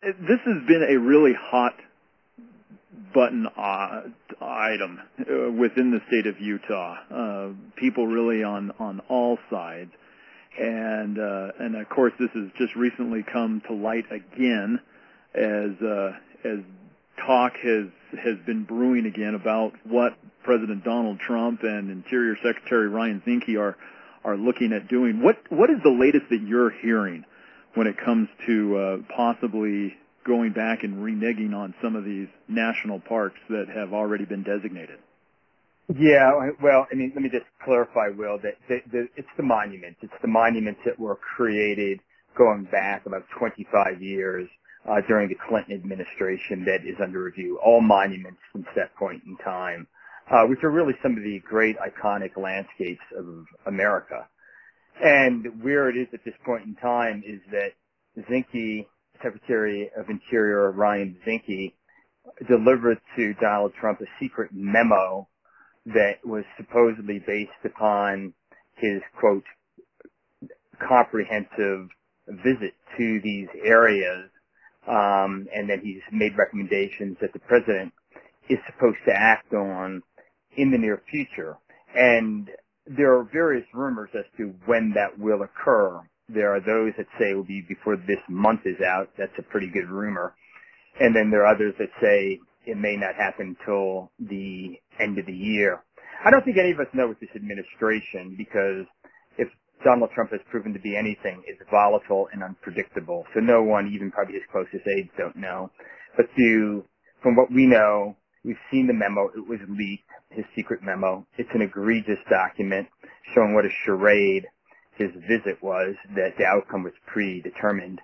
This has been a really hot button item within the state of Utah. People really on all sides, and of course this has just recently come to light again as talk has been brewing again about what President Donald Trump and Interior Secretary Ryan Zinke are looking at doing. What is the latest that you're hearing when it comes to possibly going back and reneging on some of these national parks that have already been designated? Yeah, well, I mean, let me just clarify, Will, that it's the monuments. It's the monuments that were created going back about 25 years during the Clinton administration that is under review. All monuments since that point in time, which are really some of the great iconic landscapes of America. And where it is at this point in time is that Zinke, Secretary of Interior Ryan Zinke, delivered to Donald Trump a secret memo that was supposedly based upon his, quote, comprehensive visit to these areas, and that he's made recommendations that the president is supposed to act on in the near future. And there are various rumors as to when that will occur. There are those that say it will be before this month is out. That's a pretty good rumor. And then there are others that say it may not happen till the end of the year. I don't think any of us know with this administration, because if Donald Trump has proven to be anything, it's volatile and unpredictable. So no one, even probably his closest aides, don't know. But from what we know, we've seen the memo. It was leaked, his secret memo. It's an egregious document showing what a charade his visit was, that the outcome was predetermined,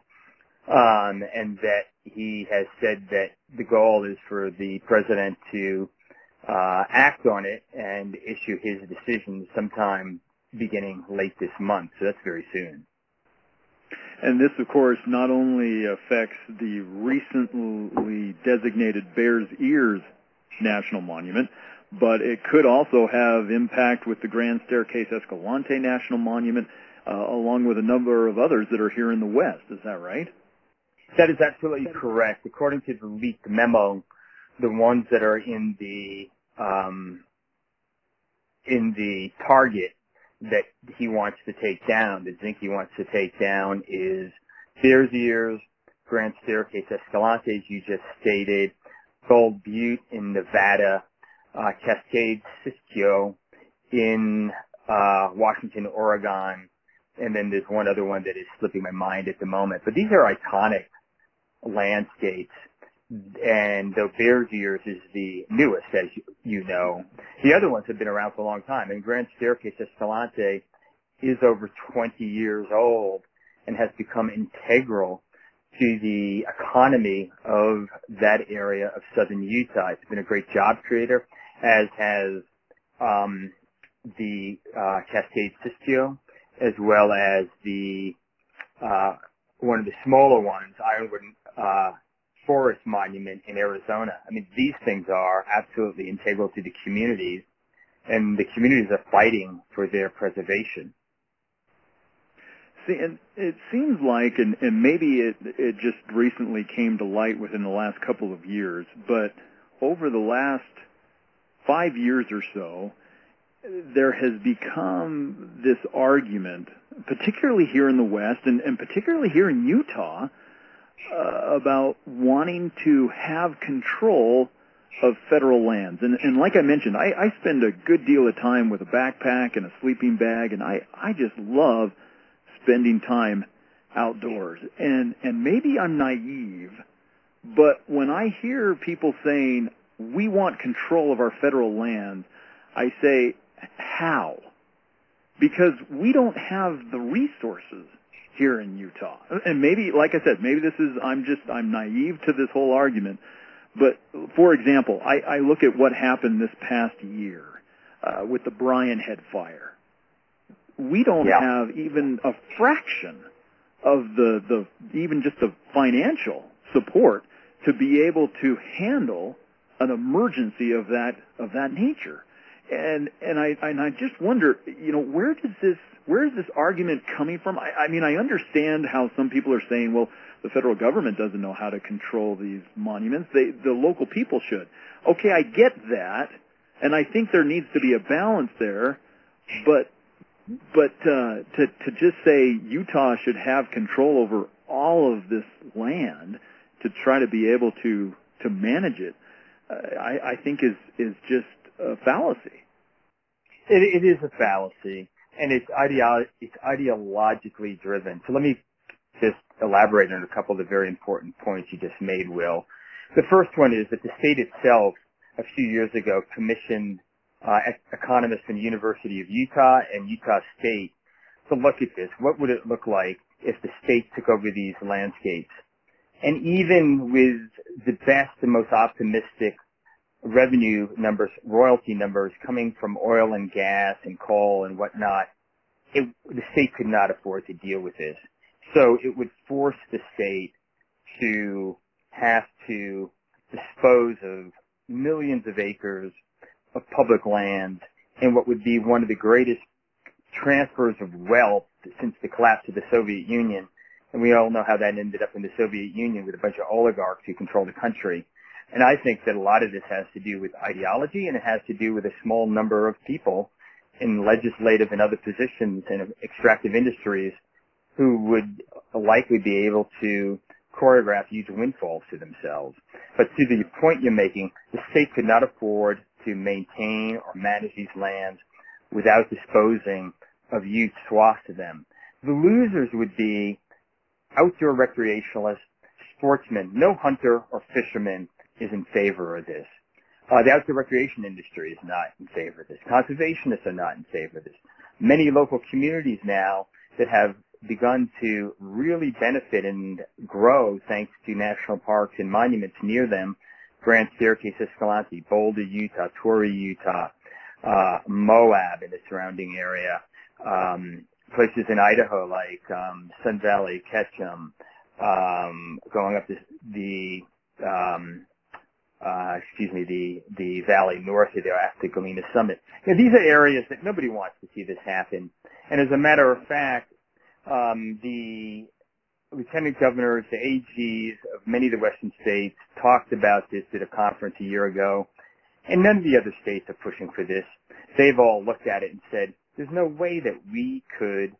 and that he has said that the goal is for the president to act on it and issue his decision sometime beginning late this month. So that's very soon. And this, of course, not only affects the recently designated Bears Ears National Monument, but it could also have impact with the Grand Staircase Escalante National Monument, along with a number of others that are here in the West. Is that right? That is absolutely correct. According to the leaked memo, the ones that are in the target that he wants to take down, that Zinke wants to take down, is Bears Ears, Grand Staircase Escalante, as you just stated, Gold Butte in Nevada, Cascade Siskiyou in Washington, Oregon, and then there's one other one that is slipping my mind at the moment. But these are iconic landscapes, and the Bears Ears is the newest, as you know. The other ones have been around for a long time, and Grand Staircase Escalante is over 20 years old and has become integral to the economy of that area of southern Utah. It's been a great job creator, as has the Cascade Siskiyou, as well as the one of the smaller ones, Ironwood Forest Monument in Arizona. I mean, these things are absolutely integral to the communities, and the communities are fighting for their preservation. See, and it seems like, and maybe it just recently came to light within the last couple of years, but over the last 5 years or so, there has become this argument, particularly here in the West and particularly here in Utah, about wanting to have control of federal lands. And like I mentioned, I spend a good deal of time with a backpack and a sleeping bag, and I just love spending time outdoors. And maybe I'm naive, but when I hear people saying, we want control of our federal lands, I say, how? Because we don't have the resources here in Utah. And maybe, like I said, maybe I'm naive to this whole argument. But, for example, I look at what happened this past year with the Brian Head fire. We don't have even a fraction of even just the financial support to be able to handle an emergency of that nature. And I just wonder, where is this argument coming from? I mean, I understand how some people are saying, well, The federal government doesn't know how to control these monuments. The local people should. Okay, I get that, and I think there needs to be a balance there, but to just say Utah should have control over all of this land to try to be able to manage it, I think is just a fallacy. It is a fallacy, and it's ideologically driven. So let me just elaborate on a couple of the very important points you just made, Will. The first one is that the state itself, a few years ago, commissioned economists from the University of Utah and Utah State to look at this. What would it look like if the state took over these landscapes? And even with the best and most optimistic revenue numbers, royalty numbers coming from oil and gas and coal and whatnot, the state could not afford to deal with this. So it would force the state to have to dispose of millions of acres of public land in what would be one of the greatest transfers of wealth since the collapse of the Soviet Union. And we all know how that ended up in the Soviet Union with a bunch of oligarchs who control the country. And I think that a lot of this has to do with ideology, and it has to do with a small number of people in legislative and other positions in extractive industries who would likely be able to choreograph huge windfalls to themselves. But to the point you're making, the state could not afford to maintain or manage these lands without disposing of huge swaths of them. The losers would be outdoor recreationalists, sportsmen. No hunter or fisherman is in favor of this. The outdoor recreation industry is not in favor of this. Conservationists are not in favor of this. Many local communities now that have begun to really benefit and grow thanks to national parks and monuments near them, Grand Staircase, Escalante, Boulder, Utah, Torrey, Utah, Moab in the surrounding area, places in Idaho like Sun Valley, Ketchum, going up the valley north of there after Galena Summit. These are areas that nobody wants to see this happen. And as a matter of fact, the lieutenant governors, the AGs of many of the western states talked about this at a conference a year ago, and none of the other states are pushing for this. They've all looked at it and said, there's no way that we could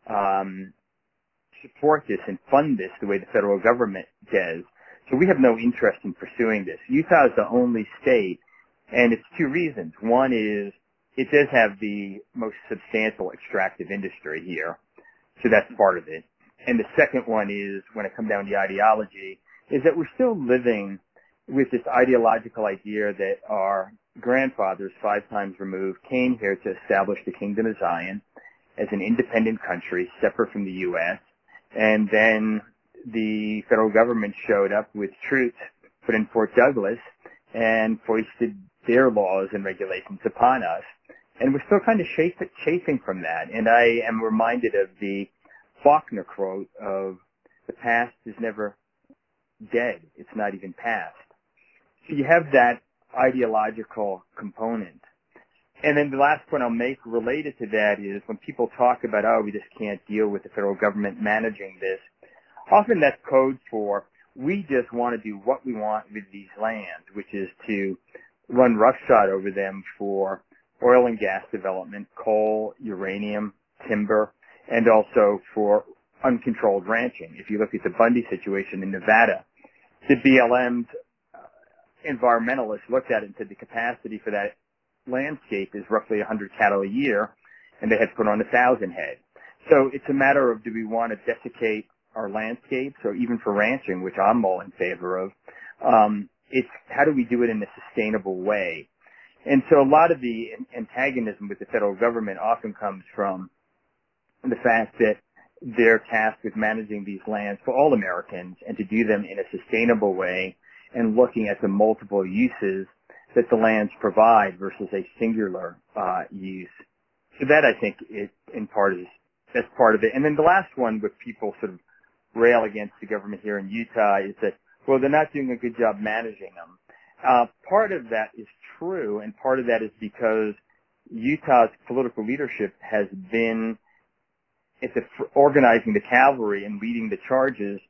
support this and fund this the way the federal government does. So we have no interest in pursuing this. Utah is the only state, and it's two reasons. One is it does have the most substantial extractive industry here, so that's part of it. And the second one is, when it comes down to ideology, is that we're still living with this ideological idea that our grandfathers, 5 times removed, came here to establish the Kingdom of Zion as an independent country separate from the U.S., and then the federal government showed up with troops put in Fort Douglas and foisted their laws and regulations upon us. And we're still kind of chafing from that. And I am reminded of the Faulkner quote of, the past is never dead. It's not even past. So you have that ideological component. And then the last point I'll make related to that is when people talk about, we just can't deal with the federal government managing this, often that's code for, we just want to do what we want with these lands, which is to run roughshod over them for oil and gas development, coal, uranium, timber, and also for uncontrolled ranching. If you look at the Bundy situation in Nevada, the BLM's environmentalists looked at it and said the capacity for that landscape is roughly 100 cattle a year, and they had put on 1,000 head. So it's a matter of, do we want to desiccate our landscapes, or even for ranching, which I'm all in favor of. It's how do we do it in a sustainable way? And so a lot of the antagonism with the federal government often comes from the fact that they're tasked with managing these lands for all Americans and to do them in a sustainable way and looking at the multiple uses that the lands provide versus a singular use. So that, I think, that's part of it. And then the last one, which people sort of rail against the government here in Utah, is that, well, they're not doing a good job managing them. Part of that is true, and part of that is because Utah's political leadership has been organizing the cavalry and leading the charges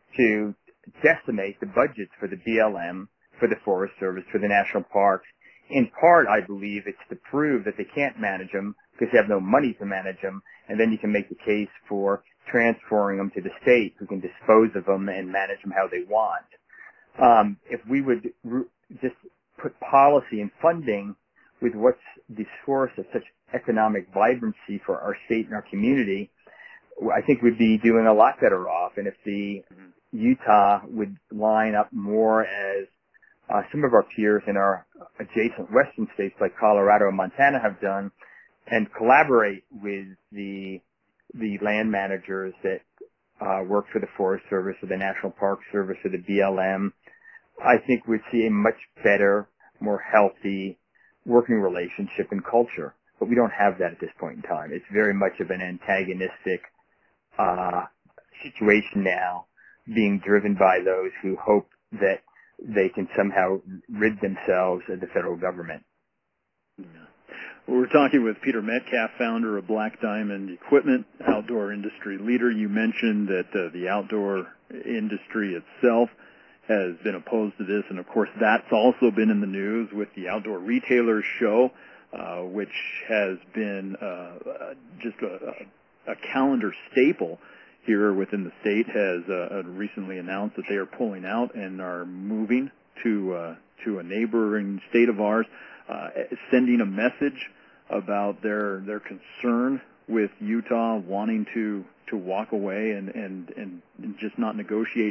to decimate the budgets for the BLM, for the Forest Service, for the national parks. In part, I believe it's to prove that they can't manage them because they have no money to manage them, and then you can make the case for transferring them to the state who can dispose of them and manage them how they want. If we would just put policy and funding with what's the source of such economic vibrancy for our state and our community, I think we'd be doing a lot better off. And if the Utah would line up more as some of our peers in our adjacent western states like Colorado and Montana have done, and collaborate with the land managers that work for the Forest Service or the National Park Service or the BLM, I think we'd see a much better, more healthy working relationship and culture. But we don't have that at this point in time. It's very much of an antagonistic situation now, being driven by those who hope that they can somehow rid themselves of the federal government. Yeah. We're talking with Peter Metcalf, founder of Black Diamond Equipment, outdoor industry leader. You mentioned that the outdoor industry itself has been opposed to this, and of course that's also been in the news with the Outdoor Retailers Show, which has been just a calendar staple here within the state, has recently announced that they are pulling out and are moving to a neighboring state of ours, sending a message about their concern with Utah wanting to walk away and just not negotiate.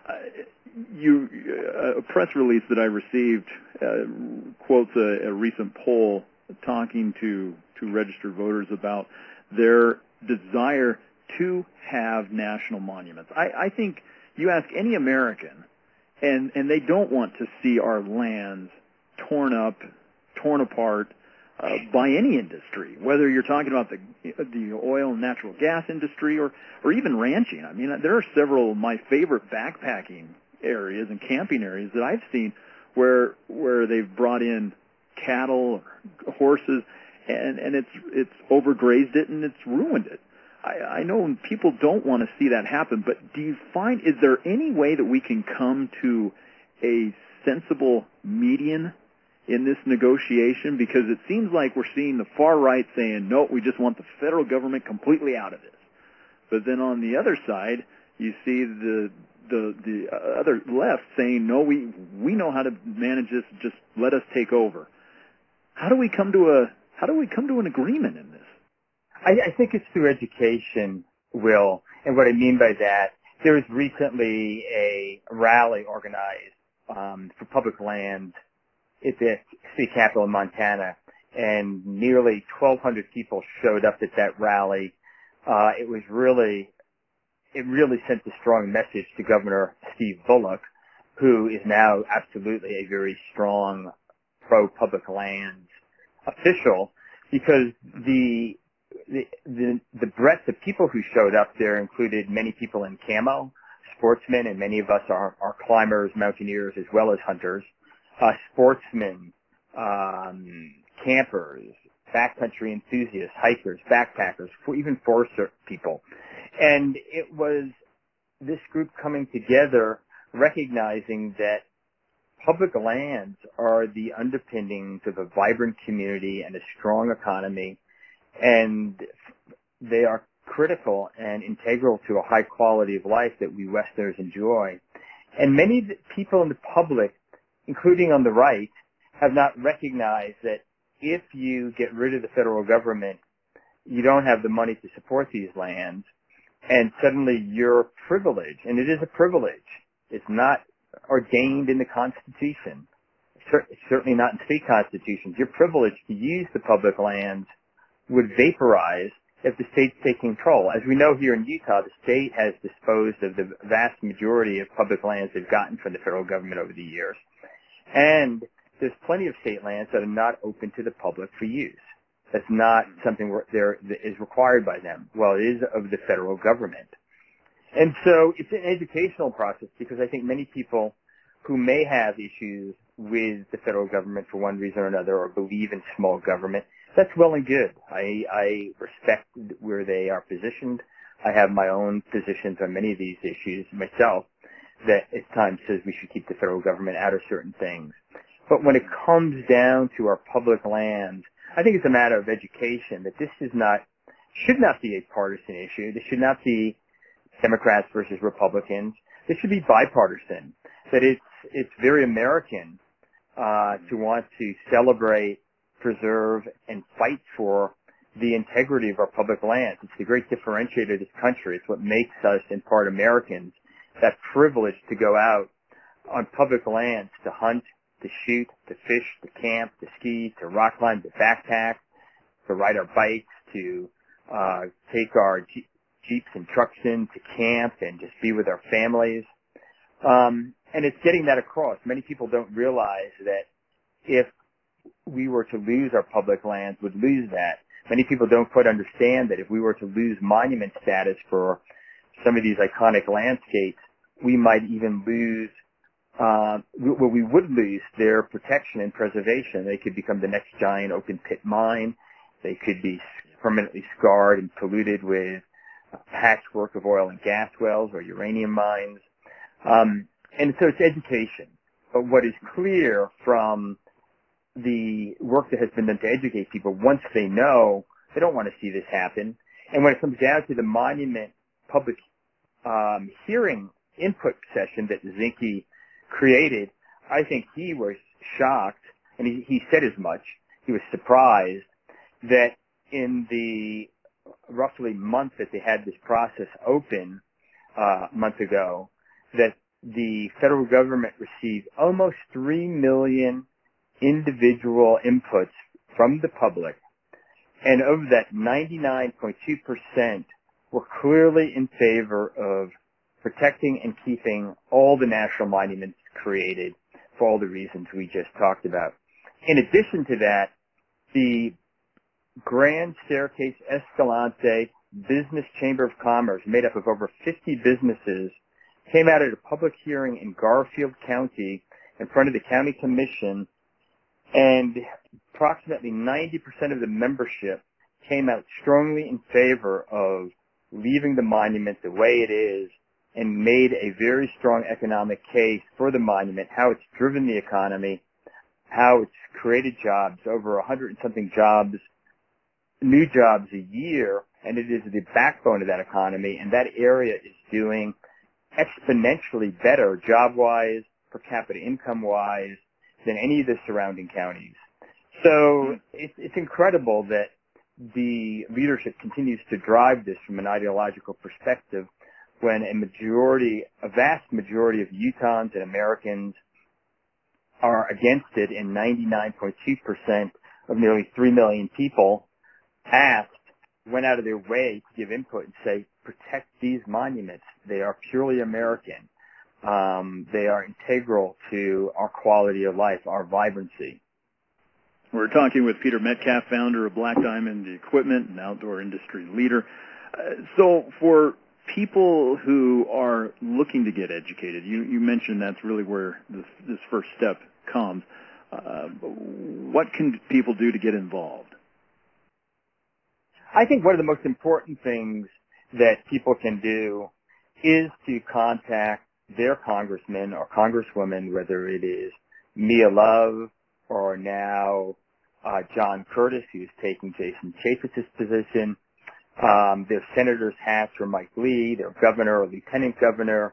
A press release that I received quotes a recent poll talking to registered voters about their desire to have national monuments. I think you ask any American, and they don't want to see our lands torn up, torn apart by any industry, whether you're talking about the oil and natural gas industry or even ranching. I mean, there are several of my favorite backpacking areas and camping areas that I've seen where they've brought in cattle or horses and it's overgrazed it and it's ruined it. I know people don't want to see that happen, but is there any way that we can come to a sensible median in this negotiation? Because it seems like we're seeing the far right saying, no, we just want the federal government completely out of this. But then on the other side, you see the other left saying, no, we know how to manage this, just let us take over. How do we come to an agreement in this? I think it's through education, Will. And what I mean by that, there was recently a rally organized for public lands at the state capitol in Montana, and nearly 1,200 people showed up at that rally. It really sent a strong message to Governor Steve Bullock, who is now absolutely a very strong pro-public lands official, because the breadth of people who showed up there included many people in camo, sportsmen, and many of us are climbers, mountaineers, as well as hunters, sportsmen, campers, backcountry enthusiasts, hikers, backpackers, even forest people. And it was this group coming together, recognizing that public lands are the underpinnings of a vibrant community and a strong economy, and they are critical and integral to a high quality of life that we Westerners enjoy. And many people in the public, including on the right, have not recognized that if you get rid of the federal government, you don't have the money to support these lands, and suddenly you're privileged, and it is a privilege. It's not ordained in the Constitution, certainly not in state constitutions. Your privilege to use the public lands would vaporize if the states take control. As we know here in Utah, the state has disposed of the vast majority of public lands they've gotten from the federal government over the years. And there's plenty of state lands that are not open to the public for use. That's not something that is required by them. Well, it is of the federal government. And so it's an educational process, because I think many people who may have issues with the federal government for one reason or another, or believe in small government, that's well and good. I respect where they are positioned. I have my own positions on many of these issues myself. that at times says we should keep the federal government out of certain things. But when it comes down to our public lands, I think it's a matter of education that this should not be a partisan issue. This should not be Democrats versus Republicans. This should be bipartisan. That it's very American to want to celebrate, preserve, and fight for the integrity of our public lands. It's the great differentiator of this country. It's what makes us, in part, Americans. That privilege to go out on public lands to hunt, to shoot, to fish, to camp, to ski, to rock climb, to backpack, to ride our bikes, to take our Jeeps and trucks in to camp and just be with our families. And it's getting that across. Many people don't realize that if we were to lose our public lands, would lose that. Many people don't quite understand that if we were to lose monument status for some of these iconic landscapes, we might even lose, we would lose their protection and preservation. They could become the next giant open pit mine. They could be permanently scarred and polluted with a patchwork of oil and gas wells or uranium mines. And so it's education. But what is clear from the work that has been done to educate people, once they know, they don't want to see this happen. And when it comes down to the monument public hearing input session that Zinke created, I think he was shocked, and he said as much. He was surprised that in the roughly month that they had this process open a month ago, that the federal government received almost 3 million individual inputs from the public, and of that, 99.2% were clearly in favor of protecting and keeping all the national monuments created for all the reasons we just talked about. In addition to that, the Grand Staircase Escalante Business Chamber of Commerce, made up of over 50 businesses, came out at a public hearing in Garfield County in front of the county commission, and approximately 90% of the membership came out strongly in favor of leaving the monument the way it is, and made a very strong economic case for the monument, how it's driven the economy, how it's created jobs, over 100 and something jobs, new jobs a year, and it is the backbone of that economy, and that area is doing exponentially better job-wise, per capita income-wise, than any of the surrounding counties. So it's incredible that the leadership continues to drive this from an ideological perspective when a vast majority of Utahns and Americans are against it, and 99.2% of nearly 3 million people went out of their way to give input and say, protect these monuments. They are purely American. They are integral to our quality of life, our vibrancy. We're talking with Peter Metcalf, founder of Black Diamond Equipment, an outdoor industry leader. So for people who are looking to get educated, you mentioned that's really where this first step comes. What can people do to get involved? I think one of the most important things that people can do is to contact their congressman or congresswoman, whether it is Mia Love or now John Curtis, who's taking Jason Chaffetz's position. Their senator's hats for Mike Lee, their governor or lieutenant governor,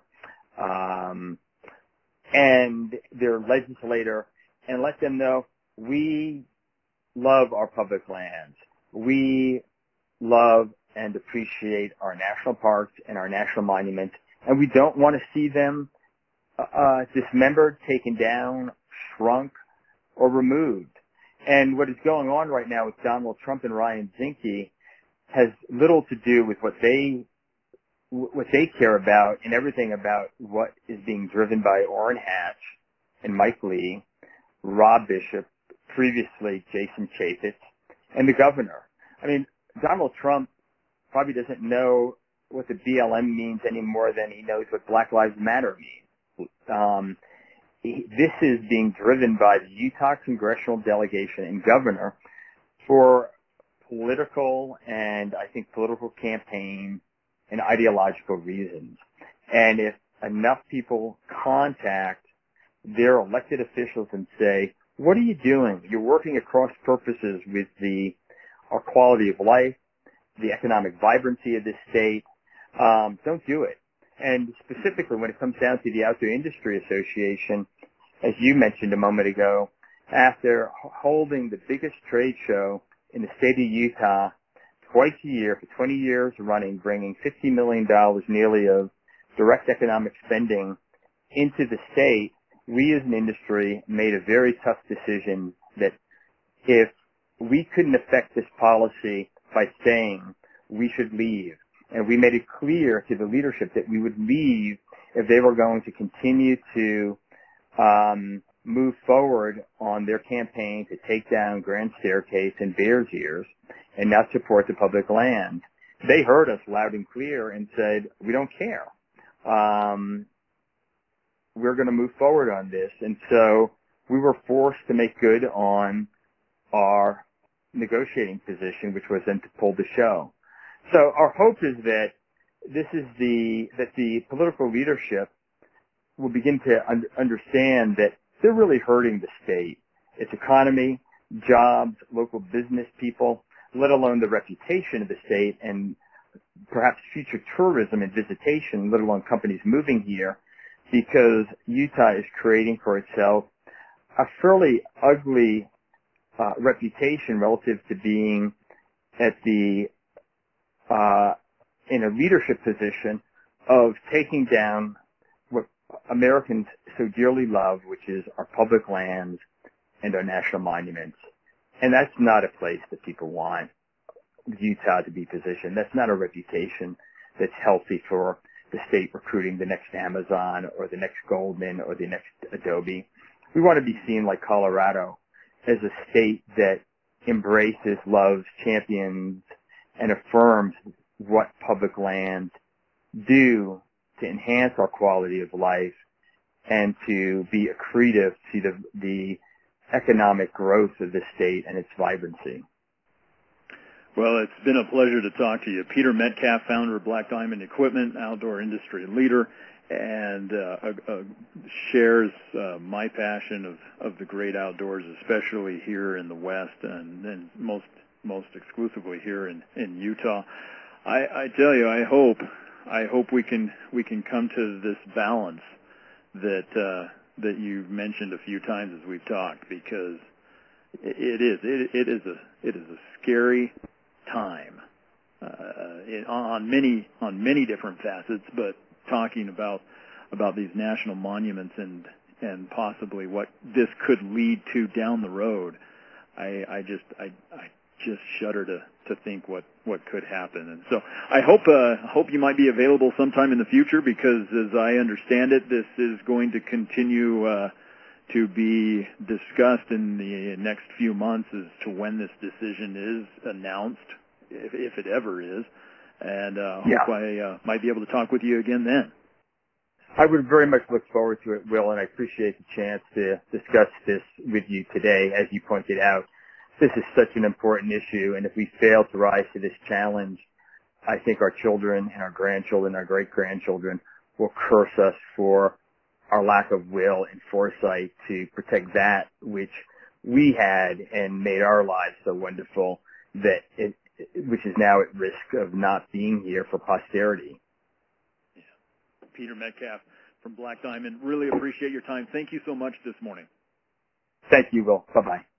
and their legislator, and let them know we love our public lands. We love and appreciate our national parks and our national monuments, and we don't want to see them dismembered, taken down, shrunk, or removed. And what is going on right now with Donald Trump and Ryan Zinke has little to do with what they care about, and everything about what is being driven by Orrin Hatch and Mike Lee, Rob Bishop, previously Jason Chaffetz, and the governor. I mean, Donald Trump probably doesn't know what the BLM means any more than he knows what Black Lives Matter means. This is being driven by the Utah congressional delegation and governor for political and, I think, political campaign and ideological reasons. And if enough people contact their elected officials and say, what are you doing? You're working at cross purposes with our quality of life, the economic vibrancy of this state. Don't do it. And specifically when it comes down to the Outdoor Industry Association, as you mentioned a moment ago, after holding the biggest trade show in the state of Utah twice a year for 20 years running, bringing $50 million nearly of direct economic spending into the state, we as an industry made a very tough decision that if we couldn't affect this policy by saying we should leave, and we made it clear to the leadership that we would leave if they were going to continue to move forward on their campaign to take down Grand Staircase and Bears Ears and not support the public land. They heard us loud and clear and said, we don't care. We're going to move forward on this. And so we were forced to make good on our negotiating position, which was then to pull the show. So our hope is that that the political leadership will begin to understand that they're really hurting the state, its economy, jobs, local business people, let alone the reputation of the state and perhaps future tourism and visitation, let alone companies moving here, because Utah is creating for itself a fairly ugly reputation relative to being at the in a leadership position of taking down what Americans so dearly love, which is our public lands and our national monuments. And that's not a place that people want Utah to be positioned. That's not a reputation that's healthy for the state recruiting the next Amazon or the next Goldman or the next Adobe. We want to be seen like Colorado as a state that embraces, loves, champions, and affirms what public lands do to enhance our quality of life and to be accretive to the economic growth of the state and its vibrancy. Well, it's been a pleasure to talk to you. Peter Metcalf, founder of Black Diamond Equipment, outdoor industry leader, and shares my passion of the great outdoors, especially here in the West and most exclusively here in Utah. I tell you, I hope we can come to this balance that you've mentioned a few times as we've talked, because it is a scary time on many different facets, but talking about these national monuments and possibly what this could lead to down the road, I just shudder to think what could happen. And so I hope you might be available sometime in the future, because as I understand it, this is going to continue to be discussed in the next few months as to when this decision is announced, if it ever is. And hope I might be able to talk with you again then. I would very much look forward to it, Will, and I appreciate the chance to discuss this with you today. As you pointed out, this is such an important issue, and if we fail to rise to this challenge, I think our children and our grandchildren, our great-grandchildren will curse us for our lack of will and foresight to protect that which we had and made our lives so wonderful, which is now at risk of not being here for posterity. Yeah. Peter Metcalf from Black Diamond, really appreciate your time. Thank you so much this morning. Thank you, Will. Bye-bye.